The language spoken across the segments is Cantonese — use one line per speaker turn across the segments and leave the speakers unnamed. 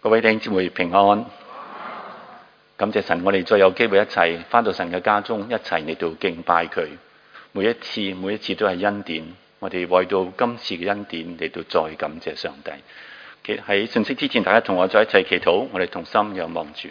各位弟兄姊妹平安，感謝神，我哋再有機會一齊返到神嘅家中，一齊嚟到敬拜佢。每一次都係恩典，我哋為到今次嘅恩典嚟到再感謝上帝。喺信息之前，大家同我再一齊祈禱，我哋同心仰望住。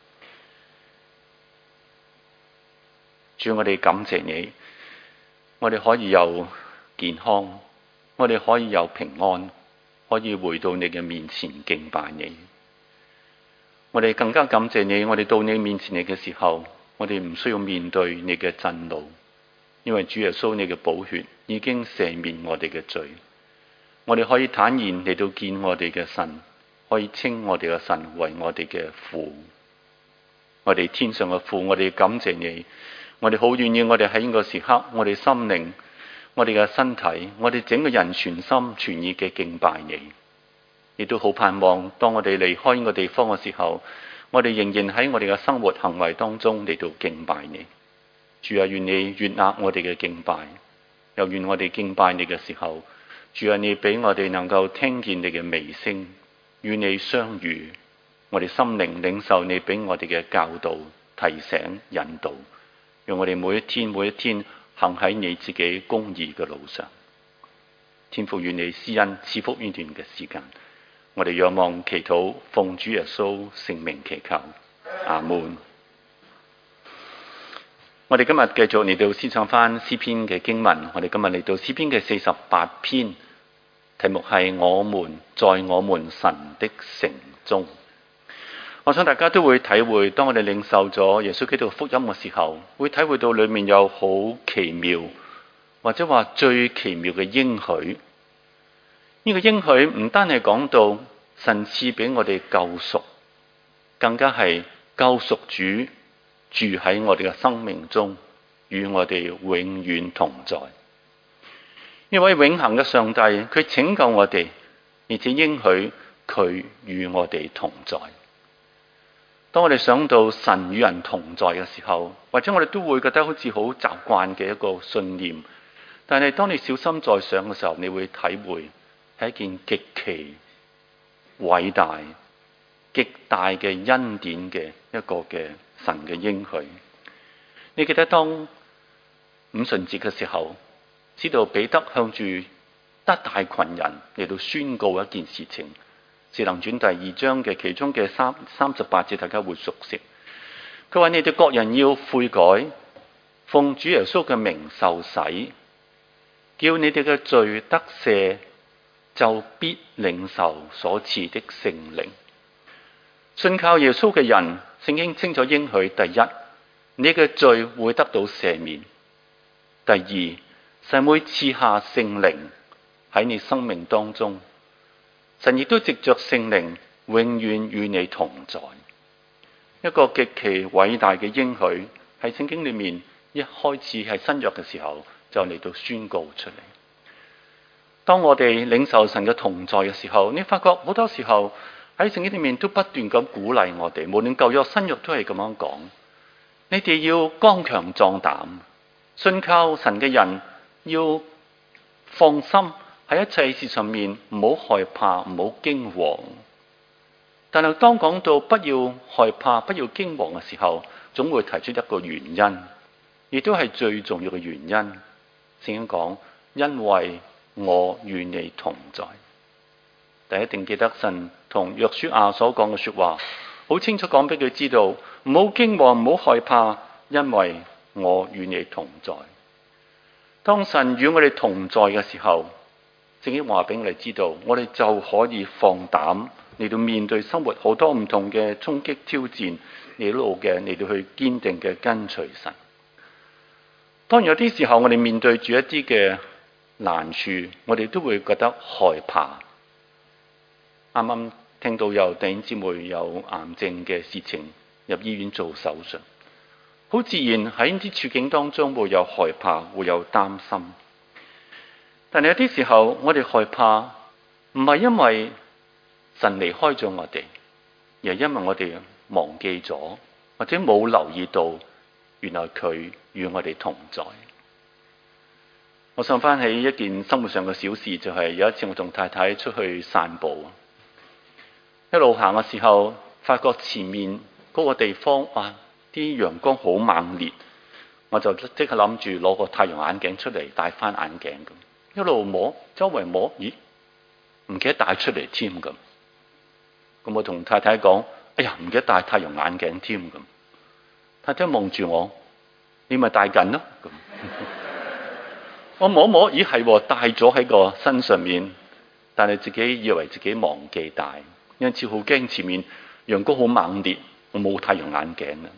主，我哋感謝你，我哋可以有健康，我哋可以有平安，可以回到你嘅面前敬拜你。我哋更加感謝你，我哋到你面前嚟嘅時候，我哋唔需要面對你嘅震怒，因為主耶穌你嘅寶血已經赦免我哋嘅罪。我哋可以坦然嚟到見我哋嘅神，可以稱我哋嘅神為我哋嘅父。我哋天上嘅父，我哋感謝你，我哋好願意我哋喺呢個時刻，我哋心靈，我哋嘅身體，我哋整個人全心全意嘅敬拜你。亦都好盼望，當我哋離開呢個地方嘅時候，我哋仍然喺我哋嘅生活行為當中嚟到敬拜你。主啊，願你悅納我哋嘅敬拜，又願我哋敬拜你嘅時候，主啊，你俾我哋能夠聽見你嘅微聲，與你相遇，我哋心靈領受你俾我哋嘅教導、提醒、引導，讓我哋每一天行喺你自己公義嘅路上。天父，願你施恩賜福呢段嘅時間。我哋仰望祈禱，奉主耶穌聖名祈求，阿門。我哋今日繼續嚟到思想翻詩篇嘅經文，我哋今日嚟到詩篇嘅48篇，題目係我們在我們神的城中。我想大家都會體會，當我哋領受咗耶穌基督福音嘅時候，會體會到裏面有好奇妙，或者話最奇妙嘅應許。呢個應許唔單係講到神賜俾我哋救贖，更加係救贖主住喺我哋嘅生命中，與我哋永遠同在。呢位永恆嘅上帝，佢拯救我哋，而且應許佢與我哋同在。當我哋想到神與人同在嘅時候，或者我哋都會覺得好似好習慣嘅一個信念，但係當你小心再想嘅時候，你會體會係一件極其偉大、極大嘅恩典嘅一個嘅神嘅應許。你記得當五旬節嘅時候，知道彼得向住一大群人嚟到宣告一件事情，《使徒行傳》第2章嘅其中嘅38節，大家會熟悉。佢話：你哋各人要悔改，奉主耶穌嘅名受洗，叫你哋嘅罪得赦，就必領受所賜的聖靈。信靠耶穌嘅人，聖經清楚應許：第一，你嘅罪會得到赦免；第二，神會賜下聖靈喺你生命當中，神亦都藉着聖靈永遠與你同在。一個極其偉大嘅應許喺聖經裏面，一開始係新約嘅時候就嚟到宣告出嚟。當我哋領受神嘅同在嘅時候，你發覺好多時候喺聖經裏面都不斷咁鼓勵我哋，無論舊約新約都係咁樣講。你哋要剛強壯膽，信靠神嘅人要放心喺一切事上面，唔好害怕，唔好驚惶。但係當講到不要害怕、不要驚惶嘅時候，總會提出一個原因，亦都係最重要嘅原因。聖經講：因為我與你同在。但一定記得神同約書亞所講嘅說話，好清楚講俾佢知道，唔好驚惶，唔好害怕，因為我與你同在。當神與我哋同在嘅時候，聖經話俾我哋知道，我哋就可以放膽嚟到面對生活好多唔同嘅衝擊挑戰，一路嘅嚟到去堅定嘅跟隨神。當然有啲時候，我哋面對住一啲嘅難處，我哋都會覺得害怕。啱啱聽到有弟兄姊妹有癌症嘅事情，入醫院做手術，好自然喺呢啲處境當中會有害怕，會有擔心。但係有啲時候，我哋害怕唔係因為神離開咗我哋，而係因為我哋忘記咗，或者冇留意到，原來佢與我哋同在。我想翻起一件生活上嘅小事，就係有一次我同太太出去散步， 一路行嘅時候，發覺前面嗰個地方哇，啲陽光好猛烈，我就即刻諗住攞個太陽眼鏡出嚟戴翻眼鏡咁，一路摸周圍摸，咦，唔記得帶出嚟添咁。咁我同太太講：哎呀，唔記得帶太陽眼鏡添咁。太太望住我：你咪戴緊咯咁。我摸摸，咦係喎，戴咗喺個身上面，但係自己以為自己忘記帶，因此好驚前面陽光好猛烈，我冇太陽眼鏡啦。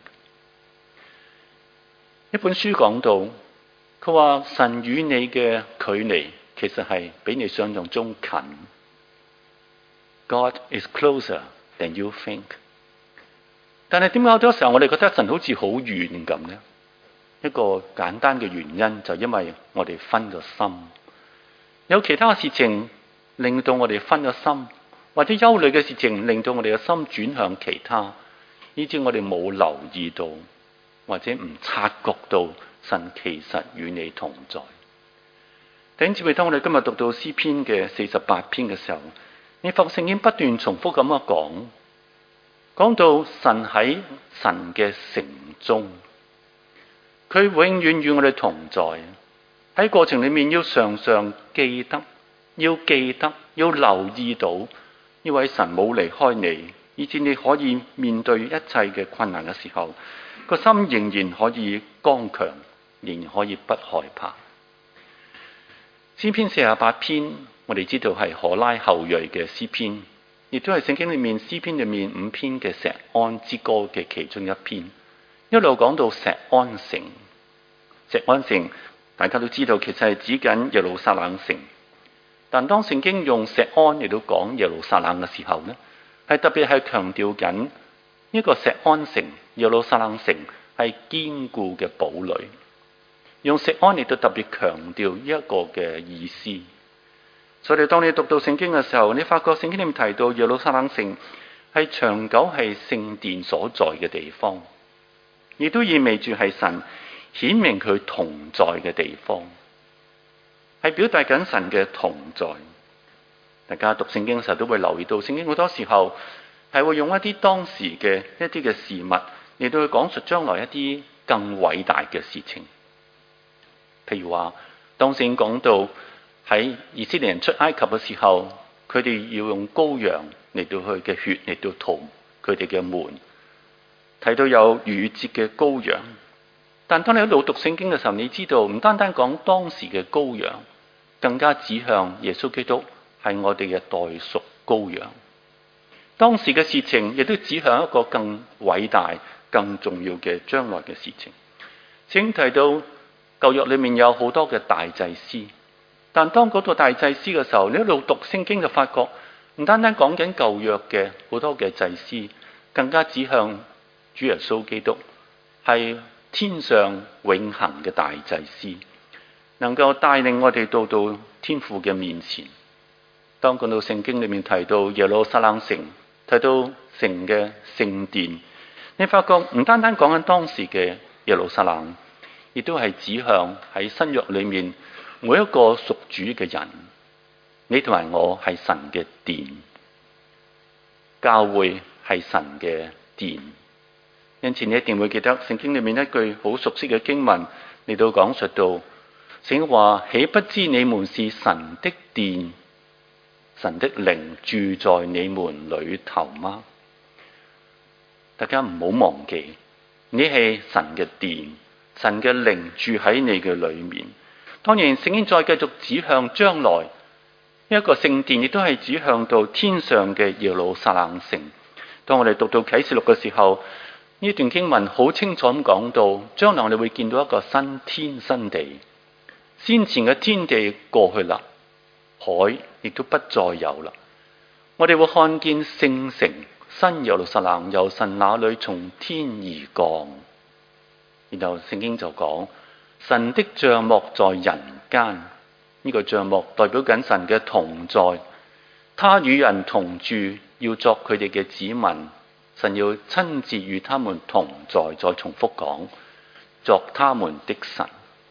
一本書講到，佢話神與你嘅距離其實係比你想象中近。God is closer than you think。但係點解好多時候我哋覺得神好似好遠咁呢？一個簡單嘅原因就因為我哋分咗心，有其他嘅事情令到我哋分咗心，或者憂慮嘅事情令到我哋嘅心轉向其他，以致我哋冇留意到或者唔察覺到神其實與你同在。弟兄姊妹，當我哋今日讀到詩篇嘅48篇嘅時候，你發覺聖經不斷重複咁樣講到神喺神嘅城中。佢永遠與我哋同在，喺過程裏面要常常記得，要留意到呢位神冇離開你，以致你可以面對一切嘅困難嘅時候，個心仍然可以剛強，仍然可以不害怕。詩篇48篇，我哋知道係可拉後裔嘅詩篇，亦都係聖經裏面詩篇裏面5篇嘅錫安之歌嘅其中一篇，一路講到錫安城。錫安城大家都知道，其實係指緊耶路撒冷城。但當聖經用錫安嚟到講耶路撒冷嘅時候呢，係特別係強調緊呢個錫安城、耶路撒冷城係堅固嘅堡壘。用錫安嚟到特別強調呢一個嘅意思。所以當你讀到聖經嘅時候，你發覺聖經裏面提到耶路撒冷城係長久係聖殿所在嘅地方，亦都意味住係神顯明佢同在嘅地方，係表達緊神嘅同在。大家讀聖經嘅時候都會留意到，聖經好多時候係會用一啲當時嘅一啲嘅事物嚟到去講述將來一啲更偉大嘅事情。譬如話，當聖經講到喺以色列人出埃及嘅時候，佢哋要用羔羊嚟到去嘅血嚟到塗佢哋嘅門，睇到有逾越節嘅羔羊。但當你喺度讀聖經嘅時候，你知道唔單單講當時嘅羔羊，更加指向耶穌基督係我哋嘅代贖羔羊。當時嘅事情亦都指向一個更偉大、更重要嘅將來嘅事情。聖經提到舊約裏面有好多嘅大祭司，但當嗰個大祭司嘅時候，你一路讀聖經就發覺唔單單講緊舊約嘅好多嘅祭司，更加指向主耶穌基督係天上永恆嘅大祭司，能夠帶領我哋到天父嘅面前。當講到聖經裏面提到耶路撒冷城，提到城嘅聖殿，你發覺唔單單講緊當時嘅耶路撒冷，亦都係指向喺新約裏面每一個屬主嘅人。你同埋我係神嘅殿，教會係神嘅殿。因此你一定會記得聖經裏面一句好熟悉嘅經文嚟到講述到，聖經話：豈不知你們是神的殿，神的靈住在你們裏頭嗎？大家唔好忘記，你係神嘅殿，神嘅靈住喺你嘅裏面。當然聖經再繼續指向將來一個聖殿，亦都係指向到天上嘅耶路撒冷城。當我哋讀到啟示錄嘅時候，呢段經文好清楚咁講到，將來我哋會見到一個新天新地，先前嘅天地過去啦，海亦都不再有啦。我哋會看見聖城新耶路撒冷由神那裏從天而降。然後聖經就講，神的帳幕在人間，呢個帳幕代表緊神嘅同在，他與人同住，要作佢哋嘅子民。神要親自與他們同在，再重複講，作他們的神。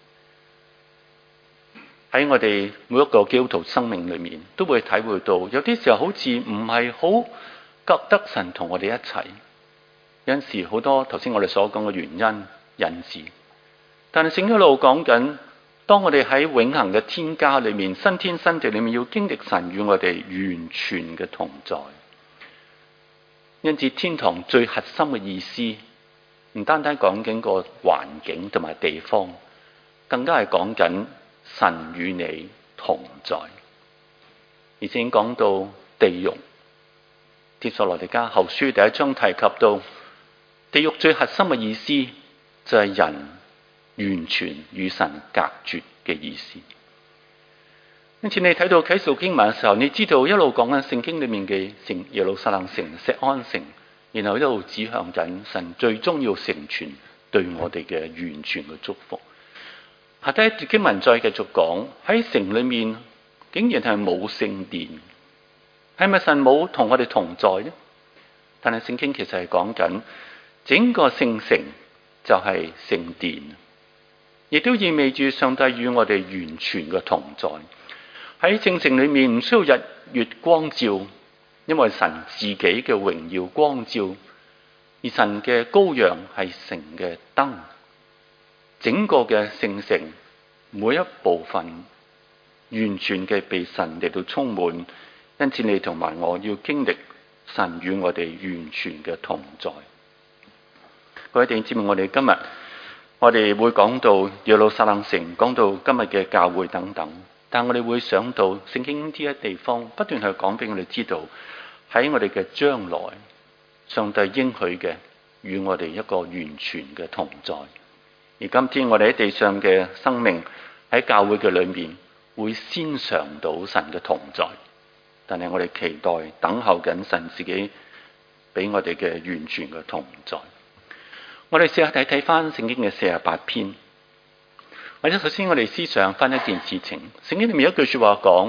喺我哋每一個基督徒生命裏面，都會體會到，有啲時候好似唔係好覺得神同我哋一齊。有陣時好多頭先我哋所講嘅原因引致，但係聖經一路講緊，當我哋喺永恆嘅天家裏面、新天新地裏面，要經歷神與我哋完全嘅同在。因此天堂最核心嘅意思，唔單單講緊個環境同埋地方，更加係講緊神與你同在。而且講到地獄，帖撒羅尼迦後書第一章提及到地獄最核心嘅意思就係人完全與神隔絕嘅意思。因此你睇到啟示錄經文嘅時候，你知道一路講緊聖經裏面嘅聖耶路撒冷城、錫安城，然後一路指向緊神最終要成全對我哋嘅完全嘅祝福。下低一段經文再繼續講，喺城裏面竟然係冇聖殿，係咪神冇同我哋同在呢？但係聖經其實係講緊整個聖城就係聖殿，亦都意味住上帝與我哋完全嘅同在。喺聖城裏面唔需要日月光照，因為神自己嘅榮耀光照，而神嘅羔羊係城嘅燈。整個嘅聖城每一部分完全嘅被神嚟到充滿，因此你同埋我要經歷神與我哋完全嘅同在。各位弟兄姊妹，我哋今日我哋會講到耶路撒冷城，講到今日嘅教會等等，但我哋會想到聖經呢啲地方不斷去講俾我哋知道，喺我哋嘅將來，上帝應許嘅與我哋一個完全嘅同在。而今天我哋喺地上嘅生命喺教會嘅裏面會先嘗到神嘅同在，但係我哋期待等候緊神自己俾我哋嘅完全嘅同在。我哋試下睇翻聖經嘅48篇，或者首先我哋思想翻一件事情。聖經裏面有一句說話講，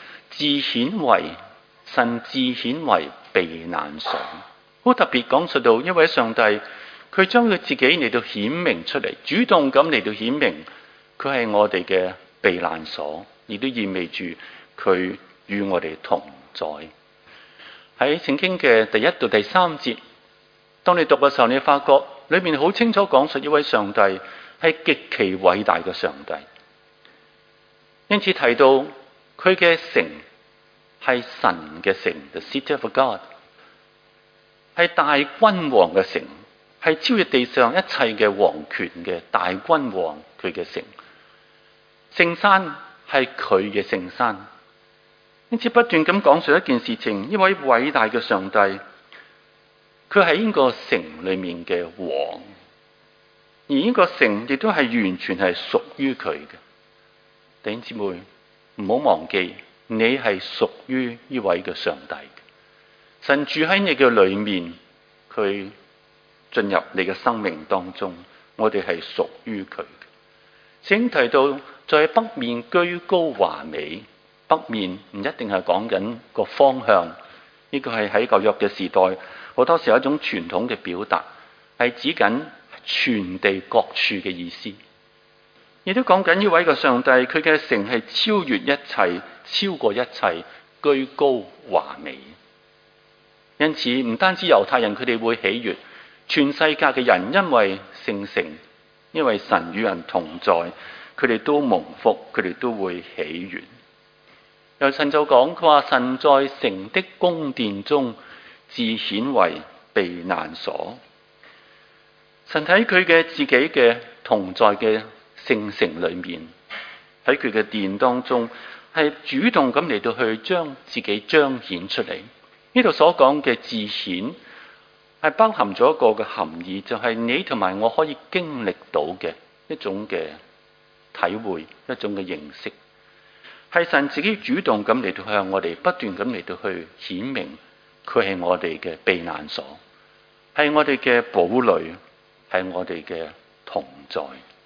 神自顯為避難所，好特別講述到一位上帝，佢將佢自己嚟到顯明出嚟，主動咁嚟到顯明佢係我哋嘅避難所，亦都意味住佢與我哋同在。喺聖經嘅第1到第3節，當你讀嘅時候，你發覺裏面好清楚講述一位上帝係極其偉大嘅上帝，因此提到佢嘅城係神嘅城 ，the city of God， 係大君王嘅城，係超越地上一切嘅王權嘅大君王佢嘅城。聖山係佢嘅聖山，因此不斷咁講述一件事情，呢位偉大嘅上帝，佢係呢個城裏面嘅王，而呢個城亦都係完全係屬於佢嘅。弟兄姊妹，唔好忘記，你係屬於呢位嘅上帝。神住喺你嘅裏面，佢進入你嘅生命當中，我哋係屬於佢嘅。聖經提到在北面居高華美，北面唔一定係講緊個方向，呢個係喺舊約嘅時代好多時候一種傳統嘅表達，係指緊全地各處嘅意思。亦都講緊呢位嘅上帝，佢嘅城係超越一切，超過一切，居高華美。因此唔單止猶太人佢哋會喜悅，全世界嘅人因為聖城，因為神與人同在，佢哋都蒙福，佢哋都會喜悅。由神就講，佢話神在城的宮殿中自顯為避難所。神喺佢嘅自己嘅同在嘅聖城裏面，喺佢嘅殿當中，係主動咁嚟到去將自己彰顯出嚟。呢度所講嘅自顯，係包含咗一個嘅含義，就係你同埋我可以經歷到嘅一種嘅體會，一種嘅認識，係神自己主動咁嚟到向我哋不斷咁嚟到去顯明，佢係我哋嘅避難所，係我哋嘅堡壘，係我哋嘅同在。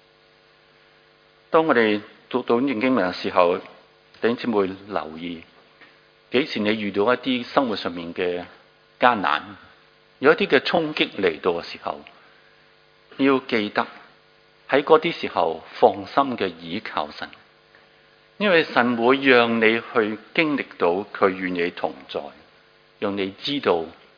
當我哋讀到呢段經文嘅時候，弟兄姊妹留意，幾時你遇到一啲生活上面嘅艱難，有一啲嘅衝擊嚟到嘅時候，要記得喺嗰啲時候放心嘅倚靠神，因為神會讓你去經歷到佢與你同在，讓你知道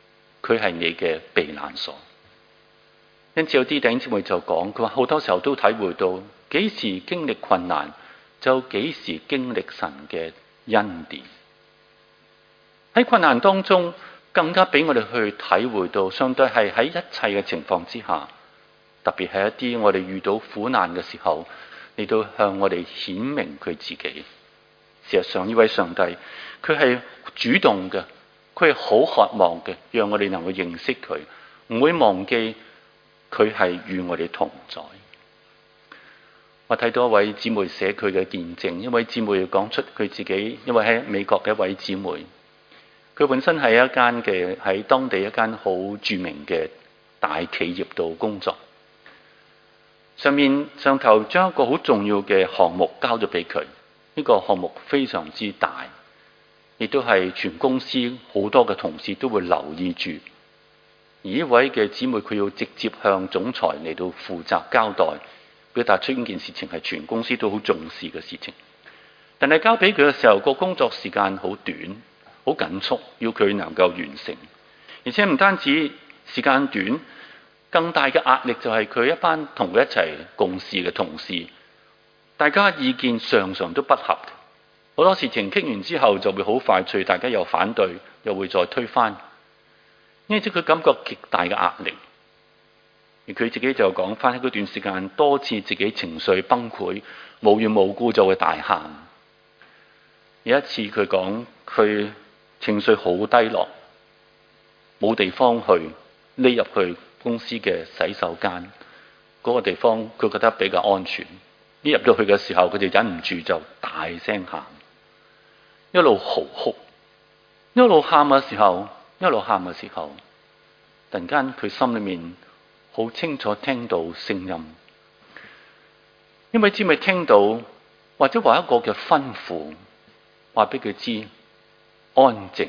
佢係你嘅避難所。因此有啲弟兄姊妹就講，佢話好多時候都體會到，幾時經歷困難，就幾時經歷神嘅恩典。喺困難當中，更加俾我哋去體會到，上帝係喺一切嘅情況之下，特別係一啲我哋遇到苦難嘅時候，嚟到向我哋顯明佢自己。事實上，呢位上帝佢係主動嘅，佢係好渴望嘅，讓我哋能夠認識佢，唔會忘記佢係與我哋同在。我睇到一位姊妹寫佢嘅見證，一位姊妹講出佢自己，因為喺美國嘅一位姊妹，佢本身係一間嘅喺當地一間好著名嘅大企業度工作，上頭將一個好重要嘅項目交咗俾佢，呢個項目非常之大，亦都係全公司好多嘅同事都會留意住。而呢位嘅姊妹佢要直接向總裁嚟到負責交代，表達出呢件事情係全公司都好重視嘅事情。但係交俾佢嘅時候，個工作時間好短，好緊促，要佢能夠完成。而且唔單止時間短，更大嘅壓力就係佢一班同佢一齊共事嘅同事，大家意見常常都不合。好多事情傾完之後就會好快脆，大家又反對，又會再推翻。因此佢感覺極大嘅壓力。而佢自己就講翻喺嗰段時間，多次自己情緒崩潰，無緣無故就會大喊。有一次佢講佢情緒好低落，冇地方去，匿入去公司嘅洗手間嗰個地方，佢覺得比較安全。一入到去嘅時候，佢就忍唔住就大聲喊，一路嚎哭，一路喊嘅時候，突然間佢心裏面好清楚聽到聲音，因為知咪聽到或者話一個嘅吩咐，話俾佢知安靜，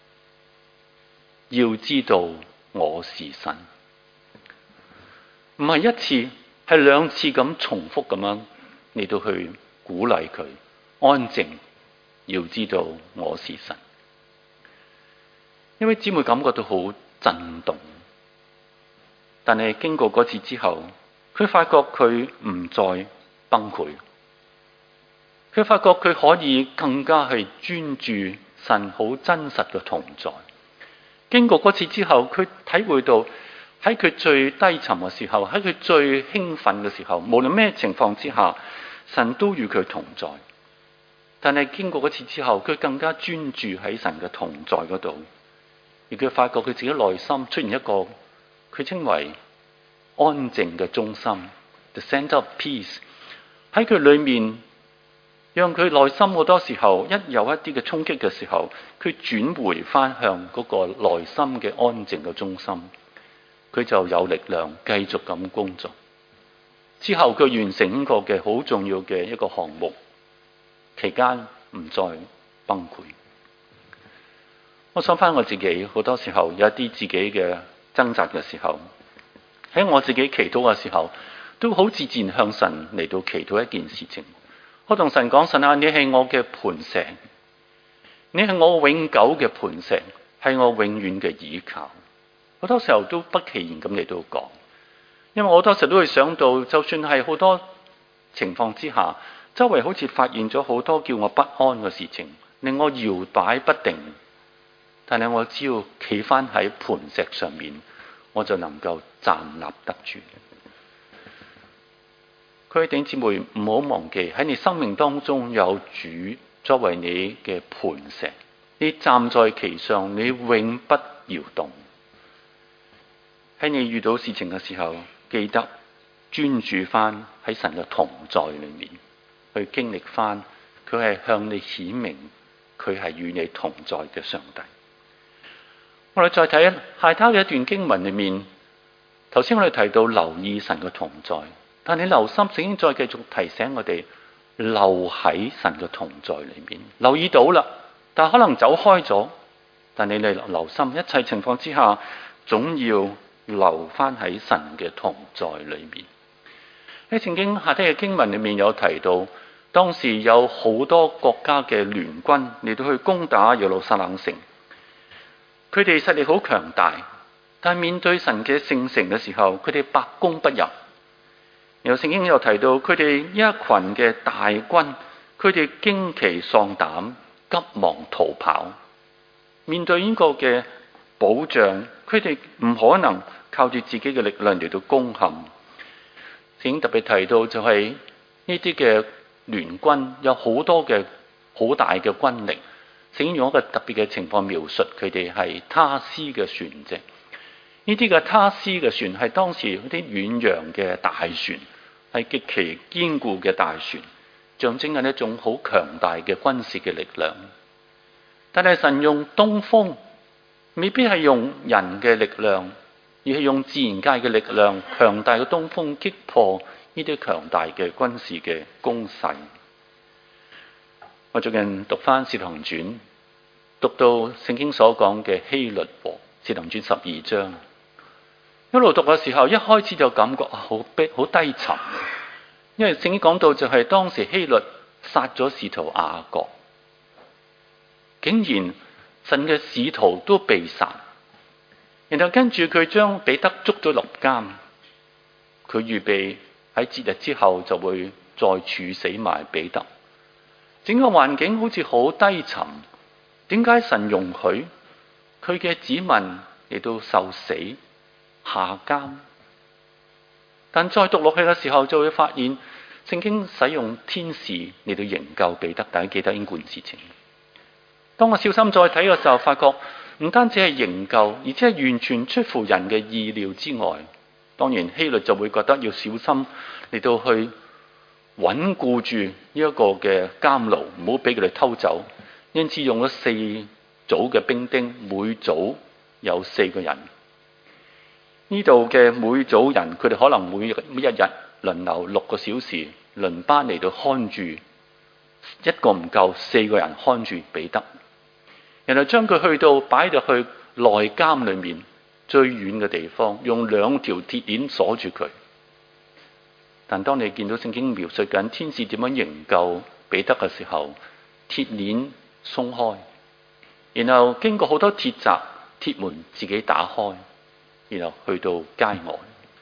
要知道我是神。唔係一次，係兩次咁重複咁樣嚟到去鼓勵佢安靜，要知道我是神。因為姊妹感覺到好震動，但係經過嗰次之後，佢發覺佢唔再崩潰，佢發覺佢可以更加去專注神好真實嘅同在。經過嗰次之後，佢體會到喺佢最低沉嘅時候，喺佢最興奮嘅時候，無論咩情況之下，神都與佢同在。但係經過嗰次之後，佢更加專注喺神嘅同在嗰度。而佢發覺佢自己內心出現一個佢稱為安靜嘅中心 ，the center of peace， 喺佢裏面，讓佢內心好多時候一有一啲嘅衝擊嘅時候，佢轉回翻向嗰個內心嘅安靜嘅中心，佢就有力量繼續咁工作。之後佢完成一個嘅好重要嘅一個項目，期間唔再崩潰。我想翻我自己，好多時候有一啲自己嘅掙扎嘅時候，喺我自己祈禱嘅時候，都好自然向神嚟到祈禱一件事情。我同神講：神啊，你係我嘅磐石，你係我永久嘅磐石，係我永遠嘅倚靠。好多時候都不其然咁嚟到講，因為我好多時候都會想到，就算係好多情況之下，周圍好似發現咗好多叫我不安嘅事情，令我搖擺不定。但係我只要企翻喺磐石上面，我就能夠站立得住。各位弟兄姊妹，唔好忘記喺你生命當中有主作為你嘅磐石，你站在其上，你永不搖動。喺你遇到事情嘅時候，記得專注翻喺神嘅同在裏面，去經歷翻佢係向你顯明佢係與你同在嘅上帝。我哋再睇下頭嘅一段經文裏面，頭先我哋提到留意神嘅同在，但你留心，聖經再繼續提醒我哋留喺神嘅同在裏面。留意到啦，但可能走開咗，但你留心，一切情況之下，總要留翻喺神嘅同在裏面。喺聖經下頭嘅經文裏面有提到，當時有好多國家嘅聯軍嚟到去攻打耶路撒冷城。佢哋實力好強大， 但係面對神嘅聖城嘅時候，佢哋百攻不入。然後聖經又提到佢哋一群嘅大軍，佢哋驚奇喪膽，急忙逃跑。面對呢個嘅保障，佢哋唔可能靠住自己嘅力量嚟到攻陷。聖經特別提到就係呢啲嘅聯軍有好多嘅好大嘅軍力。聖經用一個特別嘅情況描述佢哋係他施嘅船隻。呢啲嘅他施嘅船係當時嗰啲遠洋嘅大船，係極其堅固嘅大船，象徵緊一種好強大嘅軍事嘅力量。但係神用東風，未必係用人嘅力量，而係用自然界嘅力量，強大嘅東風擊破呢啲強大嘅軍事嘅攻勢。我最近讀翻《使徒行傳》，讀到聖經所講嘅希律王，《使徒行傳》12章。一路讀嘅時候，一開始就感覺好低沉，因為聖經講到就係當時希律殺咗使徒雅各，竟然神嘅使徒都被殺，然後跟住佢將彼得捉咗落監，佢預備喺節日之後就會再處死埋彼得。整個環境好似好低沉，點解神容許佢嘅子民嚟到受死下監？但再讀落去嘅時候，就會發現聖經使用天使嚟到營救彼得。大家記得呢件事情。當我小心再睇嘅時候，發覺唔單止係營救，而且係完全出乎人嘅意料之外。當然希律就會覺得要小心嚟到去穩固住呢一個嘅監牢，唔好俾佢哋偷走。因此用咗4組嘅兵丁，每組有4個人。呢度嘅每組人，佢哋可能每一日輪流6個小時輪班嚟到看住，一個唔夠4個人看住彼得，然後將佢去到擺入去內監裏面最遠嘅地方，用2條鐵鏈鎖住佢。但當你見到聖經描述緊天使點樣營救彼得嘅時候，鐵鏈鬆開，然後經過好多鐵閘，鐵門自己打開，然後去到街外。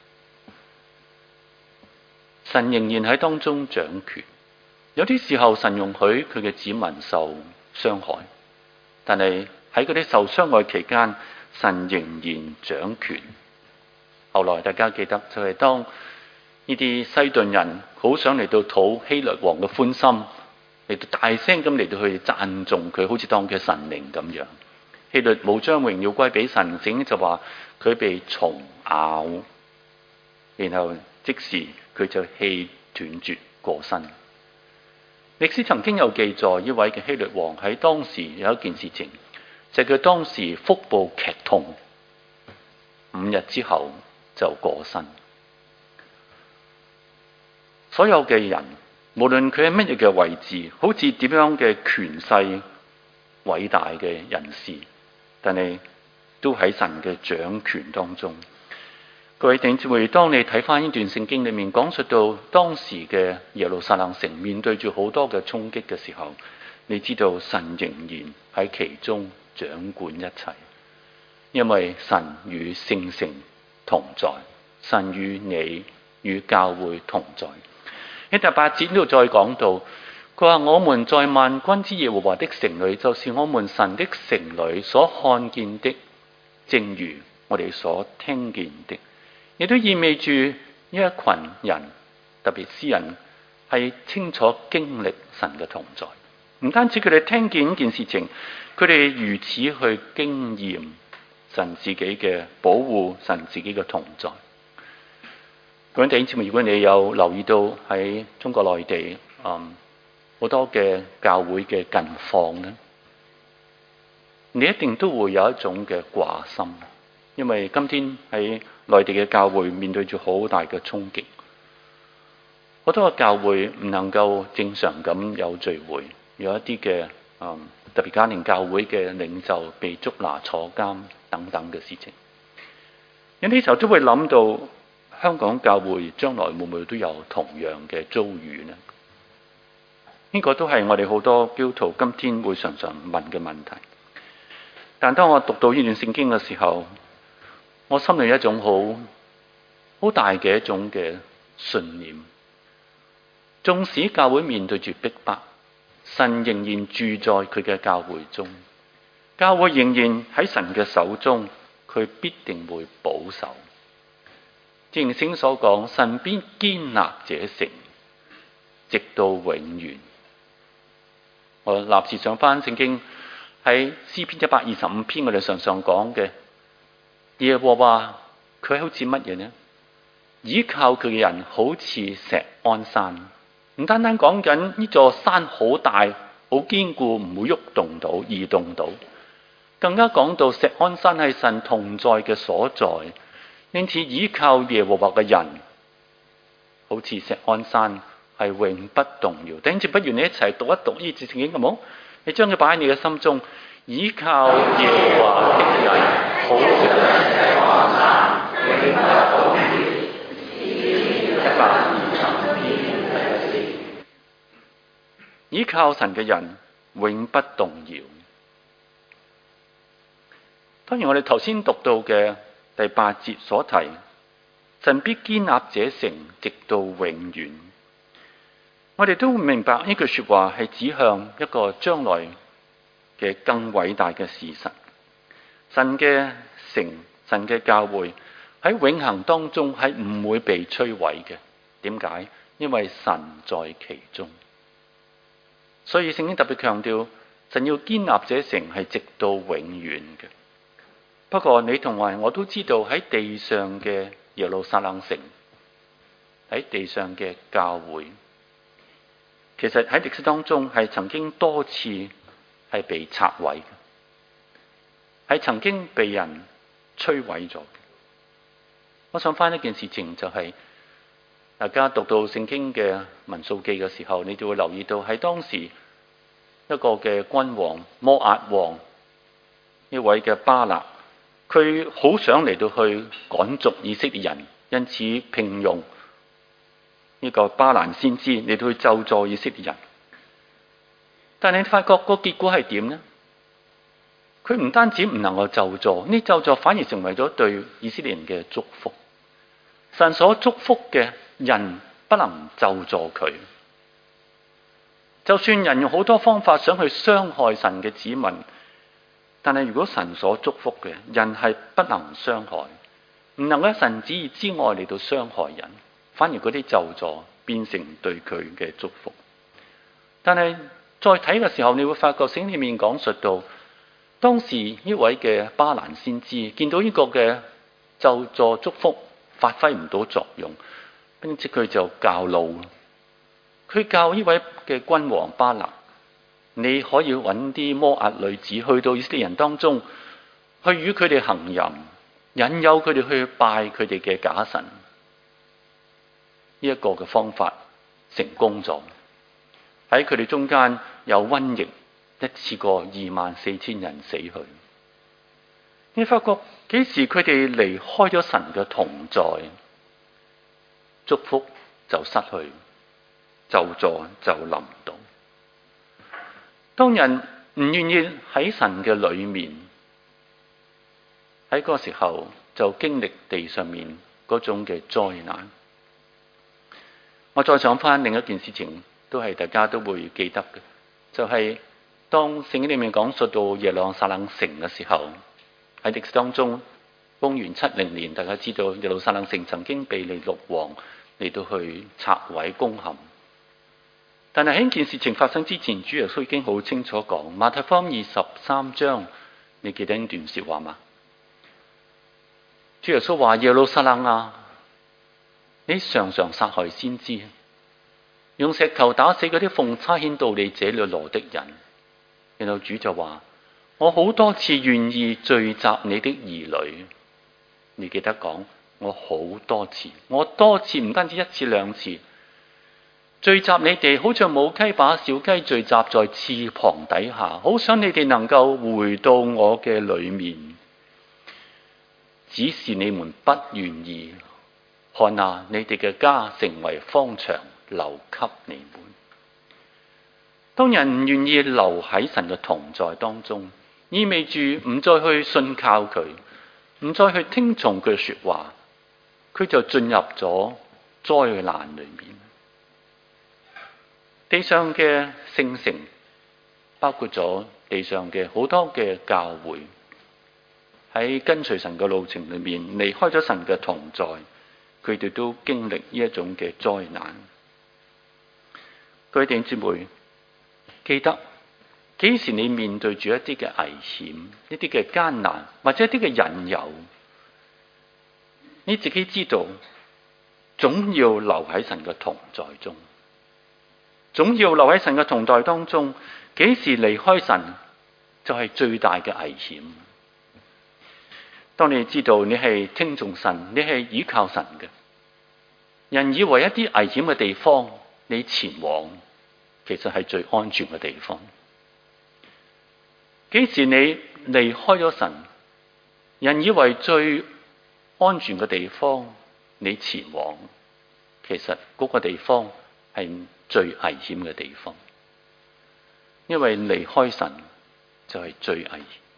神仍然喺當中掌權。有啲時候神容許佢嘅子民受傷害，但係喺嗰啲受傷害期間，神仍然掌權。後來大家記得就係當呢啲西頓人好想嚟到討希律王嘅歡心，嚟到大聲咁嚟到去讚頌佢，好似當佢神靈咁樣。希律冇將榮耀歸俾神，聖經就話佢被蟲咬，然後即時佢就氣斷絕過身。歷史曾經有記載，呢位嘅希律王喺當時有一件事情，就係佢當時腹部劇痛，5日之後就過身。所有嘅人，無論佢喺乜嘢嘅位置，好似點樣嘅權勢偉大嘅人士，但係都喺神嘅掌權當中。各位弟兄姊妹，當你睇翻呢段聖經裏面講述到當時嘅耶路撒冷城面對住好多嘅衝擊嘅時候，你知道神仍然喺其中掌管一切，因為神與聖城同在，神與你與教會同在。喺第8節呢度再講到，佢話我們在萬軍之耶和華的城裏，就是我們神的城裏所看見的，正如我哋所聽見的。亦都意味住呢一群人，特別詩人係清楚經歷神嘅同在。唔單止佢哋聽見呢件事情，佢哋如此去經驗神自己嘅保護，神自己嘅同在。各位弟兄姊妹，如果你有留意到喺中國內地好多嘅教會嘅近況咧，你一定都會有一種嘅掛心，因為今天喺內地嘅教會面對住好大嘅衝擊，好多嘅教會唔能夠正常咁有聚會，有一啲嘅特別家庭教會嘅領袖被捉拿坐監等等嘅事情。有啲時候都會諗到香港教會將來會唔會都有同樣嘅遭遇呢？呢個都係我哋好多基督徒今天會常常問嘅問題。但當我讀到呢段聖經嘅時候， 我心裏有一種好大嘅一種嘅信念。縱使教會面對住逼迫，神仍然住在佢嘅教會中，教會仍然喺神嘅手中，佢必定會保守。正如聖經所講，神必堅立這城，直到永遠。我立時想翻聖經喺詩篇125篇，我哋常常講嘅耶和華，佢好似乜嘢呢？倚靠佢嘅人好似錫安山。唔單單講緊呢座山好大、好堅固，唔會喐動到、移動到，更加講到錫安山係神同在嘅所在。因此倚靠耶和華嘅人，好似錫安山，係永不動搖。等住，不如你一齊讀一讀呢節聖經好冇？你將佢擺喺你嘅心中，倚靠耶和華的人，好像錫安山，永不動搖。倚靠神嘅人永不動搖。當然我哋頭先讀到嘅第8節所提，神必堅立這城直到永遠。我哋都會明白呢句說話係指向一個將來嘅更偉大嘅事實。神嘅城、神嘅教會喺永恆當中係唔會被摧毀嘅。點解？因為神在其中。所以聖經特別強調，神要堅立這城係直到永遠嘅。不過你同我都知道，喺地上嘅耶路撒冷城，喺地上嘅教會，其實喺歷史當中係曾經多次係被拆毀嘅，係曾經被人摧毀咗嘅。我想翻一件事情，就係大家讀到聖經嘅民數記嘅時候，你就會留意到喺當時一個嘅君王摩押王呢位嘅巴勒，佢好想嚟到去趕逐以色列人，因此聘用呢個巴蘭先知嚟到去咒詛以色列人。但係你發覺個結果係點呢？佢唔單止唔能夠咒詛，呢咒詛反而成為咗對以色列人嘅祝福。神所祝福嘅人不能咒詛佢，就算人用好多方法想去傷害神嘅子民，但係如果神所祝福嘅人係不能傷害，唔能夠喺神旨意之外嚟到傷害人，反而嗰啲咒詛變成對佢嘅祝福。但係再睇嘅時候，你會發覺聖經裏面講述到，當時呢位嘅巴蘭先知見到呢個嘅咒詛祝福發揮唔到作用，並且佢就教路，佢教呢位嘅君王巴勒，你可以揾啲摩押女子去到以色列人當中，去與佢哋行淫，引誘佢哋去拜佢哋嘅假神。呢一個嘅方法成功咗，喺佢哋中間有瘟疫，一次過24000人死去。你發覺幾時佢哋離開咗神嘅同在，祝福就失去，咒詛就臨到。當人唔願意喺神嘅裏面，喺嗰個時候就經歷地上面嗰種嘅災難。我再想翻另一件事情，都係大家都會記得嘅，就係當聖經裏面講述到耶路撒冷城嘅時候，喺歷史當中，公元70年，大家知道耶路撒冷城曾經被尼祿王嚟到去拆毀攻陷。但係喺呢件事情發生之前，主耶穌已經好清楚講，馬太福音23章，你記得呢段說話嗎？主耶穌話：耶路撒冷啊，你常常殺害先知，用石頭打死嗰啲奉差遣到你這裏來的人。然後主就話：我好多次願意聚集你的兒女。你記得講，我好多次，我多次，唔單止一次兩次，聚集你哋，好像母雞把小雞聚集在翅膀底下，好想你哋能夠回到我嘅裏面，只是你們不願意。看啊，你哋嘅家成為荒場，留給你們。當人唔願意留喺神嘅同在當中，意味住唔再去信靠佢， 唔再去聽從佢嘅說話，佢就進入咗災難裏面。地上嘅聖城，包括咗地上嘅好多嘅教會，喺跟隨神嘅路程裏面，離開咗神嘅同在，佢哋都經歷呢一種嘅災難。各位弟兄姊妹，記得幾時你面對住一啲嘅危險、一啲嘅艱難或者一啲嘅引誘，你自己知道，總要留喺神嘅同在中，總要留喺神嘅同在當中。幾時離開神，就係最大嘅危險。當你知道你係聽從神，你係依靠神嘅，人以為一啲危險嘅地方你前往，其實係最安全嘅地方。幾時你離開咗神，人以為最安全嘅地方你前往，其實嗰個地方係最危險嘅地方。因為離開神就係最危險。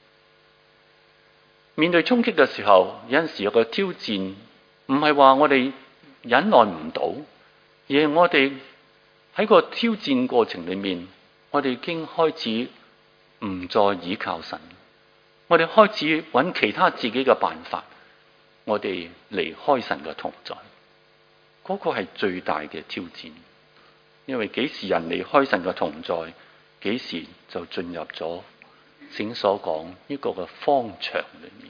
面對衝擊嘅時候，有陣時有個挑戰，唔係話我哋忍耐唔到，而係我哋喺個挑戰過程裏面，我哋已經開始唔再依靠神，我哋開始揾其他自己嘅辦法，我哋離開神嘅同在，嗰個係最大嘅挑戰。因為幾時人離開神嘅同在，幾時就進入咗聖經所講呢個嘅荒場裏面。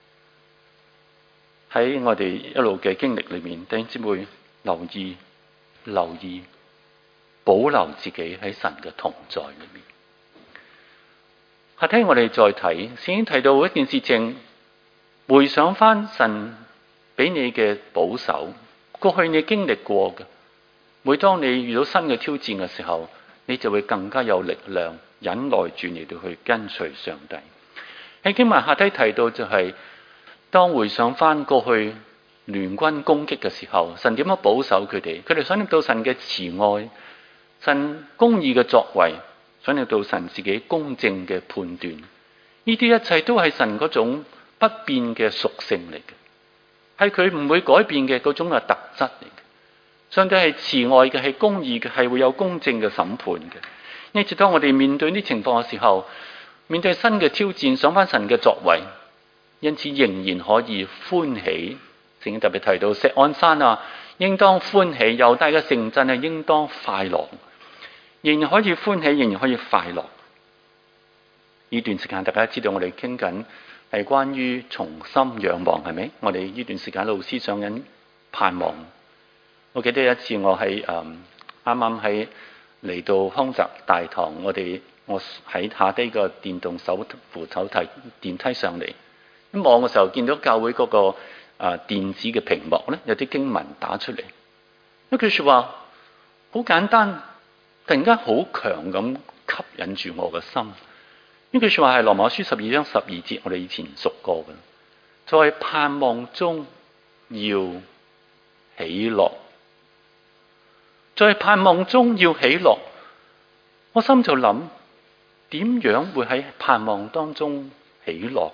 喺我哋一路嘅經歷裏面，弟兄姊妹留意保留自己喺神嘅同在裏面。下聽我哋再睇，聖經提到一件事情，回想翻神俾你嘅保守，過去你經歷過嘅，每當你遇到新嘅挑戰嘅時候，你就會更加有力量忍耐住你哋去跟隨上帝。喺經文下低提到就係、當回想翻過去聯軍攻擊嘅時候，神點樣保守佢哋？佢哋想念到神嘅慈愛，神公義嘅作為，想念到神自己公正嘅判斷。呢啲一切都係神嗰種不變嘅屬性嚟嘅，係佢唔會改變嘅嗰種嘅特質嚟嘅。上帝係慈愛嘅，係公義嘅，係會有公正嘅審判嘅。因此當我哋面對呢情況嘅時候，面對新嘅挑戰，想翻神嘅作為，因此仍然可以歡喜。聖經特別提到錫安山啊，應當歡喜；猶大嘅城鎮啊，應當快樂。仍然可以歡喜，仍然可以快樂。呢段時間大家知道我哋傾緊係關於重新仰望，係咪？我哋呢段時間老師上緊盼望。我記得有一次我喺啱啱喺嚟到康澤大堂，我喺下低個電動扶手梯電梯上嚟，一望嘅時候見到教會嗰個電子嘅屏幕咧，有啲經文打出嚟，一句說話好簡單，突然間好強咁吸引住我嘅心。呢句說話係羅馬書12章12節，我哋以前熟過嘅，在盼望中要喜樂。在盼望中要喜樂，我心就諗，點樣會喺盼望當中喜樂？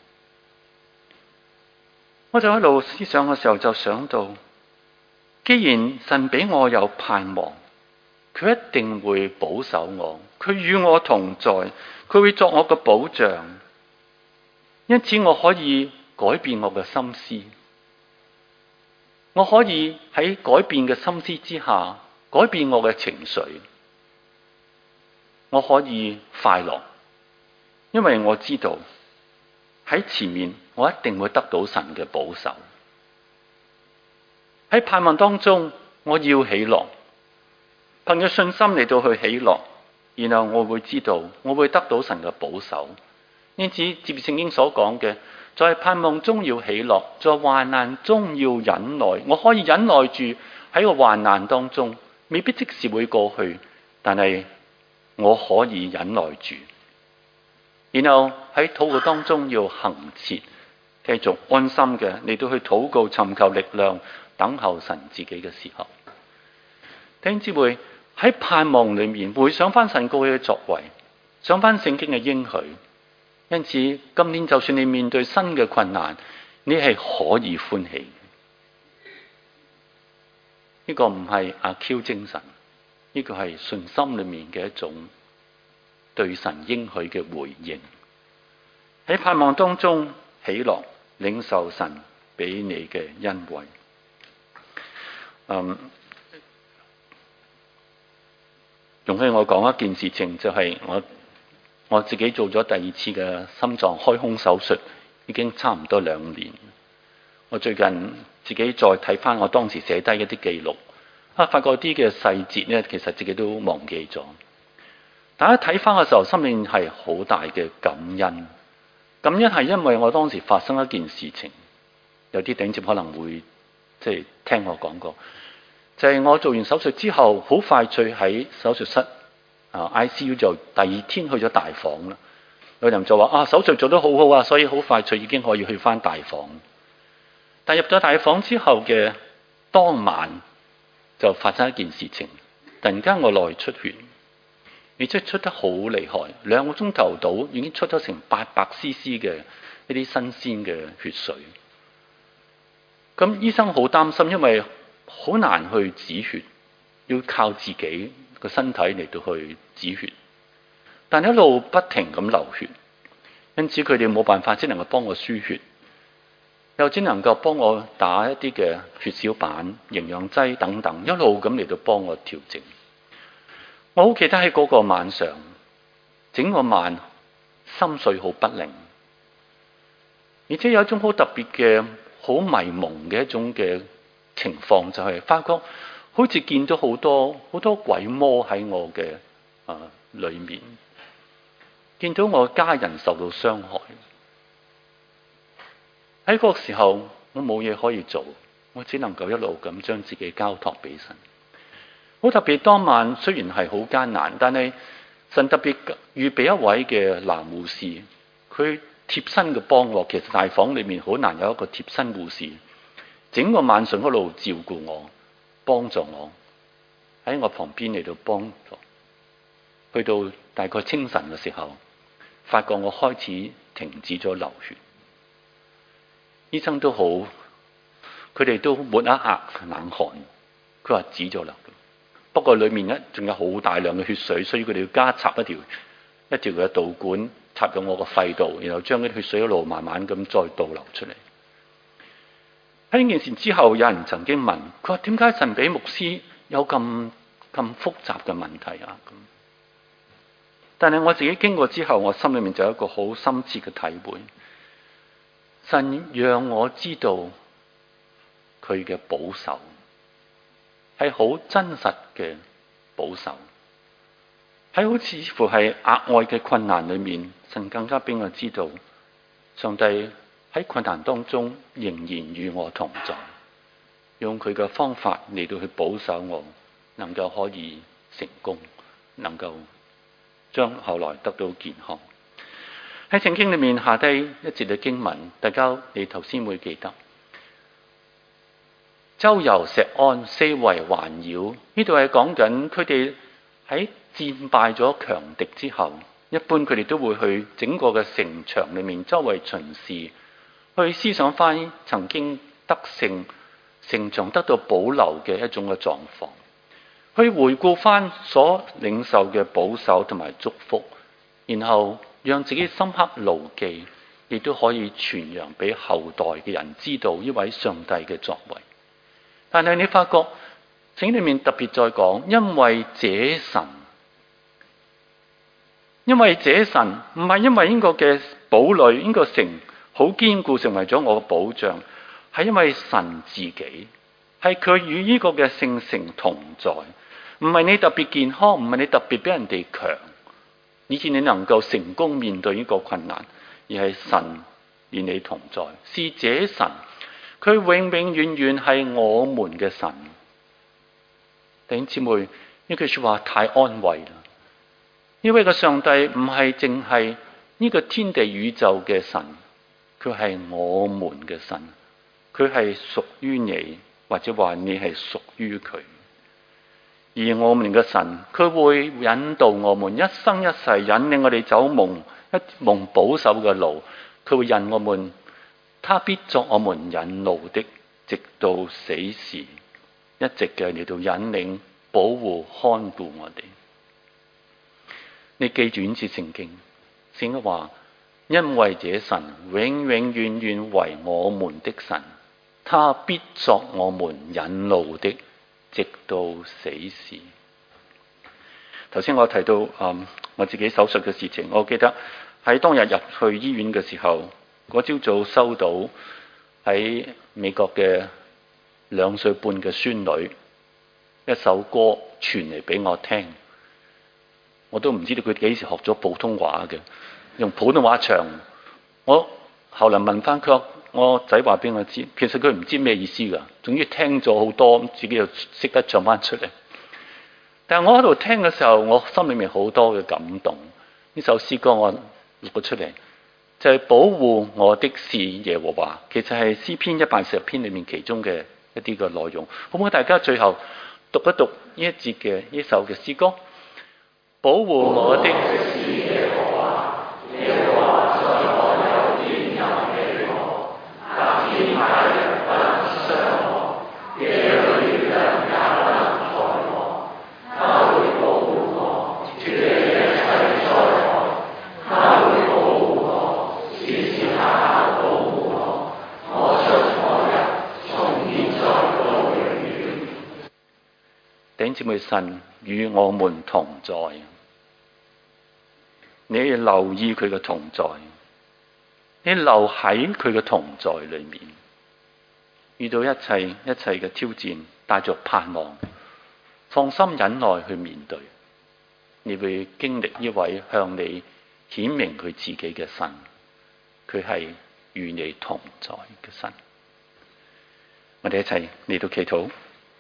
我就喺度思想嘅時候就想到，既然神俾我有盼望，佢一定會保守我，佢與我同在，佢會作我嘅保障，因此我可以改變我嘅心思，我可以喺改變嘅心思之下改變我嘅情緒，我可以快樂，因為我知道喺前面我一定會得到神嘅保守。喺盼望當中我要喜樂，憑着信心嚟到去喜樂，然後我會知道我會得到神嘅保守。因此接聖經所講嘅，在盼望中要喜樂，在患難中要忍耐。我可以忍耐住喺個患難當中，未必即時會過去，但係我可以忍耐住。然後喺禱告當中要恆切，繼續安心嘅嚟到去禱告，尋求力量，等候神自己嘅時候。弟兄姊妹，喺盼望裏面回想翻神過去嘅作為，想翻聖經嘅應許。因此今年就算你面對新嘅困難， 你係可以歡喜。呢個唔係阿 Q 精神，呢個係信心裏面嘅一種對神應許嘅回應。喺盼望當中喜樂，領受神俾你嘅恩惠。容許我講一件事情，就係我自己做咗第2次嘅心臟開胸手術，已經差唔多2年。我最近自己再睇翻我當時寫低一啲記錄，發覺啲嘅細節呢，其實自己都忘記咗。大家睇翻嘅時候，心裏係好大嘅感恩。感恩係因為我當時發生一件事情，有啲頂接可能會聽我講過。就係我做完手術之後，好快脆喺手術室ICU 就第2天去咗大房啦。有人就話手術做得好好啊，所以好快脆已經可以去翻大房。但入咗大房之後嘅當晚就發生一件事情，突然間我內出血，而且出得好厲害，2個鐘頭到已經出咗成800 cc 嘅一啲新鮮嘅血水。咁醫生好擔心，因為好難去止血，要靠自己個身體嚟到去止血，但一路不停咁流血，因此佢哋冇辦法，只能夠幫我輸血，又只能夠幫我打一啲嘅血小板、營養劑等等，一路咁嚟到幫我調整。我好記得喺嗰個晚上，整個晚心緒好不寧，而且有一種好特別嘅、好迷蒙嘅一種嘅情況，就係發覺好似見到好多鬼魔喺我嘅裏面，見到我家人受到傷害。喺嗰個時候，我冇嘢可以做，我只能夠一路咁將自己交託俾神。好特別，當晚雖然係好艱難，但係神特別預備一位嘅男護士，佢貼身嘅幫我。其實大房裏面好難有一個貼身護士。整個晚上一路照顧我，幫助我，喺我旁邊嚟到幫助。去到大概清晨嘅時候，發覺我開始停止咗流血。醫生都好，佢哋都抹一額冷汗。佢話止咗啦，不過裏面仲有好大量嘅血水，所以佢哋要加插一條嘅導管插到我個肺度，然後將啲血水一路慢慢咁再倒流出嚟。喺呢件事之後，有人曾經問佢話：點解神俾牧師有咁複雜嘅問題啊？但係我自己經過之後，我心裏面就有一個好深切嘅體會。神讓我知道佢嘅保守係好真實嘅保守，喺好似乎係額外嘅困難裏面，神更加俾我知道上帝喺困難當中仍然與我同在，用佢嘅方法嚟到去保守我，能夠可以成功，能夠將後來得到健康。喺聖經裏面下低一節嘅經文，大家你頭先會記得，周遊錫安，四圍環繞。呢度係講緊佢哋喺戰敗咗強敵之後，一般佢哋都會去整個嘅城牆裏面周圍巡視，去思想翻曾經得勝城牆得到保留嘅一種嘅狀況，去回顧翻所領受嘅保守同埋祝福，然後讓自己深刻牢記，亦都可以傳揚俾後代嘅人知道呢位上帝嘅作為。但係你發覺聖經裏面特別再講，因為這神唔係因為呢個嘅堡壘，呢個城好堅固成為咗我嘅保障，係因為神自己，係佢與呢個嘅聖城同在。唔係你特別健康，唔係你特別比人哋強，以致你能夠成功面對呢個困難，而係神與你同在。是這神，佢永永遠遠係我們嘅神。弟兄姊妹，呢句說話太安慰啦！呢位嘅上帝唔係淨係呢個天地宇宙嘅神，佢係我們嘅神，佢係屬於你，或者話你係屬於佢。而我們嘅神，佢會引導我們一生一世，引領我哋走蒙保守嘅路。佢會引我們他必作我們引路的，直到死時，一直嘅嚟到引領、保護、看顧我哋。你記住呢次聖經，聖經話，因為這神永永遠遠為我們的神，他必作我們引路的，直到死時。頭先我提到我自己手術嘅事情，我記得喺當日入去醫院嘅時候，嗰朝早收到喺美國嘅2歲半嘅孫女一首歌傳嚟俾我聽，我都唔知道佢幾時學咗普通話嘅，用普通話唱。我後來問翻佢，我仔話俾我知，其實佢唔知咩意思㗎，總之聽咗好多，自己又識得唱翻出嚟。但係我喺度聽嘅時候，我心裏面好多嘅感動。呢首詩歌我錄咗出嚟，就係保護我的是耶和華，其實係詩篇140篇裏面其中嘅一啲嘅內容。好唔好？大家最後讀一讀呢一節嘅呢首嘅詩歌。保護我的是耶和華，耶和華在我右邊任庇我，白天白日不能傷我，夜裏人也不能害我。他會保護我，脫離一切災害。他會保護我，時時刻刻保護我，我出我入，從現在到永遠。弟兄姊妹，神與我們同在。你留意佢嘅同在，你留喺佢嘅同在裏面，遇到一切嘅挑戰，帶着盼望，放心忍耐去面對，你會經歷呢位向你顯明佢自己嘅神，佢係與你同在嘅神。我哋一齊嚟到祈禱。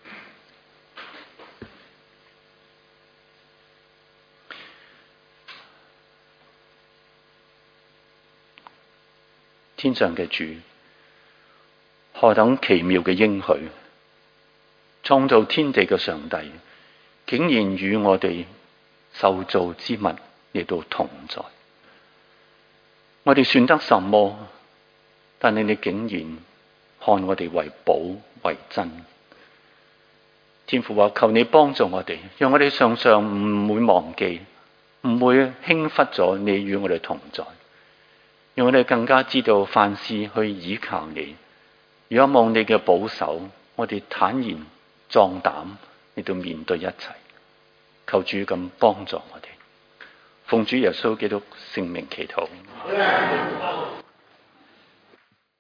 天上嘅主，何等奇妙嘅應許！創造天地嘅上帝，竟然與我哋受造之物嚟到同在。我哋算得什麼？但係你竟然看我哋為寶為珍。天父話：求你幫助我哋，讓我哋常常唔會忘記，唔會輕忽咗你與我哋同在。讓我哋更加知道凡事去倚靠你，仰望你嘅保守，我哋坦然壯膽嚟到面對一切。求主咁幫助我哋，奉主耶穌基督聖名祈禱。